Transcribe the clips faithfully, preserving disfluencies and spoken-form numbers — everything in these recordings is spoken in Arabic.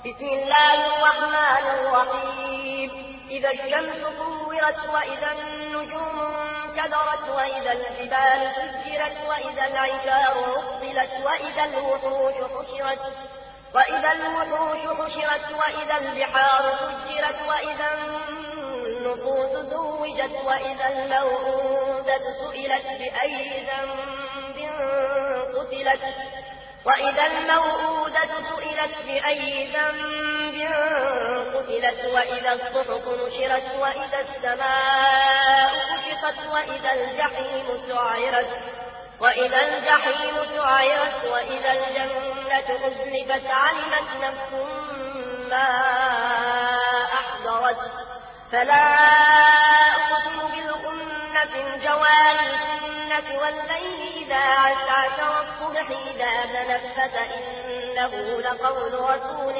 بسم الله الرحمن الرحيم إذا الشمس كورت وإذا النجوم انكدرت وإذا الجبال سجرت وإذا العشار عطلت وإذا الوحوش حشرت وإذا الوحوش حشرت وإذا البحار سجرت وإذا النفوس زوجت وإذا الموءودة سئلت بأي ذنب قتلت وإذا الموءودة سئلت بأي ذنب قتلت وإذا الصحف نشرت وإذا السماء كشطت وإذا الجحيم سعرت وإذا الجحيم سعرت وإذا الجنة أزلفت علمت نفس ما أحضرت فلا أقسم بالخنس الجوار الكنس والليل إذا عسعس والصبح إذا تنفس إنه لقول رسول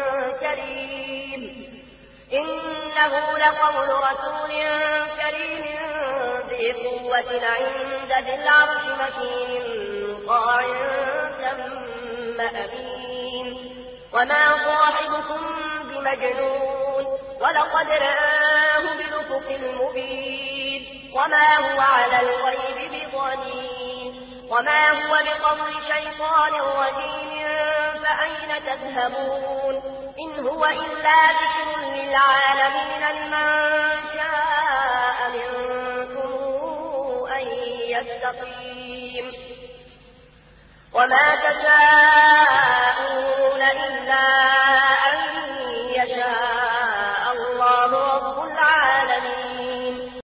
كريم إنه لقول رسول كريم ذي قوة عند ذي العرش مكين مطاع ثم أمين وما صاحبكم بمجنون ولقد رآه بالأفق المبين وما هو على الغيب بضنين وما هو بقول شيطان رجيم فأين تذهبون إن هو إلا ذكر للعالمين لمن شاء منكم أن يستقيم وما تشاءون إلا